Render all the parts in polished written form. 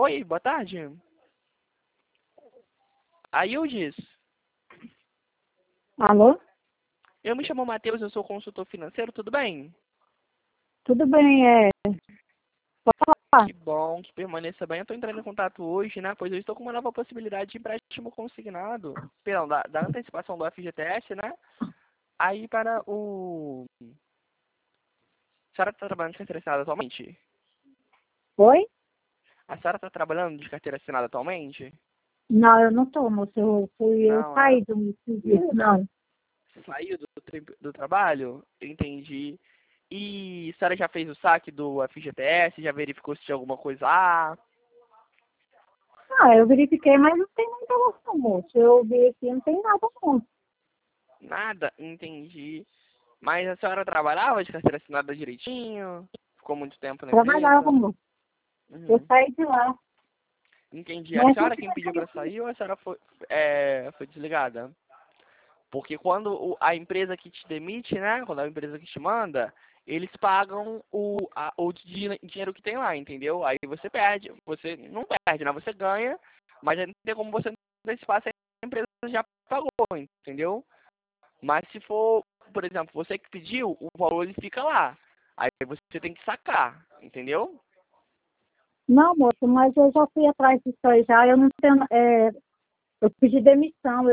Oi, boa tarde. Aildes, Alô? eu me chamo Matheus, eu sou consultor financeiro, tudo bem? Tudo bem, pode falar. Que bom, que permaneça bem. Eu estou entrando em contato hoje, né? Pois eu estou com uma nova possibilidade de empréstimo consignado, perdão, da antecipação do FGTS, né? Aí para o... A senhora está trabalhando de carteira assinada atualmente? Oi? A senhora está trabalhando de carteira assinada atualmente? Não, eu não tô, moço. Eu Não, é? saí do serviço, não. Saiu do trabalho? Entendi. E a senhora já fez o saque do FGTS? Já verificou se tinha alguma coisa lá? Ah, eu verifiquei, mas não tem nada não, moço. Eu vi aqui, não tem nada não. Nada? Entendi. Mas a senhora trabalhava de carteira assinada direitinho? Ficou muito tempo na Trabalhava, empresa? moço. Eu Uhum. saí de lá. Entendi. A Mas não senhora tem quem pediu para nada. sair ou a senhora foi desligada? Porque quando a empresa que te demite, né? Quando a empresa que te manda, eles pagam o dinheiro que tem lá, entendeu? Aí você perde, você não perde, né? Você ganha, mas aí não tem como você antecipar se a empresa já pagou, entendeu? Mas se for, por exemplo, você que pediu, o valor ele fica lá. Aí você tem que sacar, entendeu? Não, moço, mas eu já fui atrás disso aí já. Eu não tenho. Eu pedi demissão,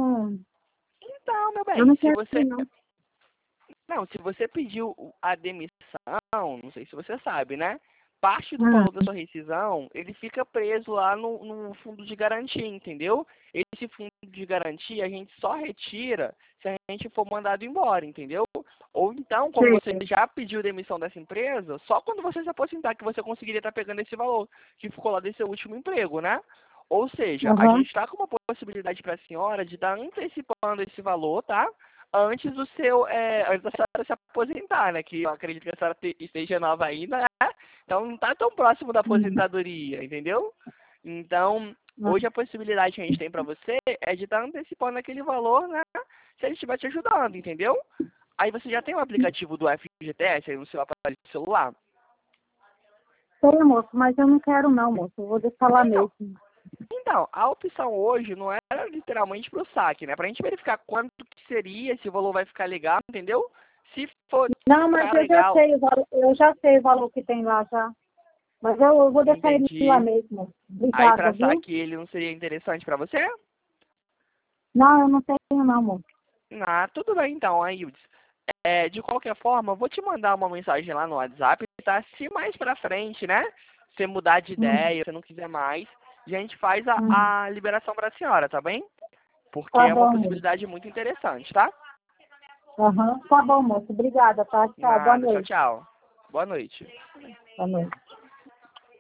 Então, meu eu bem, não se quero ir, você não. não, se você pediu a demissão, não sei se você sabe, né? Parte do Ah, valor da sua rescisão, ele fica preso lá no fundo de garantia, entendeu? Esse fundo de garantia a gente só retira se a gente for mandado embora, entendeu? Ou então, como sei. você já pediu demissão dessa empresa, só quando você se aposentar que você conseguiria estar pegando esse valor que ficou lá desse seu último emprego, né? Ou seja, a Aham. gente está com uma possibilidade para a senhora de estar antecipando esse valor, tá? Antes do seu, antes da senhora se aposentar, né? Que eu acredito que a senhora esteja nova ainda, né? Então não está tão próximo da Hum. aposentadoria, entendeu? Então, Ah, hoje a possibilidade que a gente tem para você é de estar antecipando aquele valor, né? Se ele estiver te ajudando, entendeu? Aí você já tem o aplicativo do FGTS aí no seu aparelho celular. sei, moço, mas eu não quero não, moço. Eu vou deixar lá Então, mesmo. Então, a opção hoje não era literalmente para o saque, né? Para a gente verificar quanto que seria, se o valor vai ficar legal, entendeu? Se for Não, mas ficar legal, eu já sei o valor que tem lá já. Mas eu vou deixar ele lá entendi. mesmo. Aí Obrigada, para viu? saque ele não seria interessante para você? Não, eu não tenho não, moço. Ah, tudo bem então, aí, Ildes. De qualquer forma, eu vou te mandar uma mensagem lá no WhatsApp, tá? Se mais pra frente, né? Você mudar de Hum, ideia, se não quiser mais, a gente faz hum. a liberação pra senhora, tá bem? Porque Tá é uma bom, moço. possibilidade muito interessante, tá? Aham. Tá bom, moço. Obrigada, tá? Tchau. Boa Nada, tchau, noite. tchau. Boa noite. Boa noite.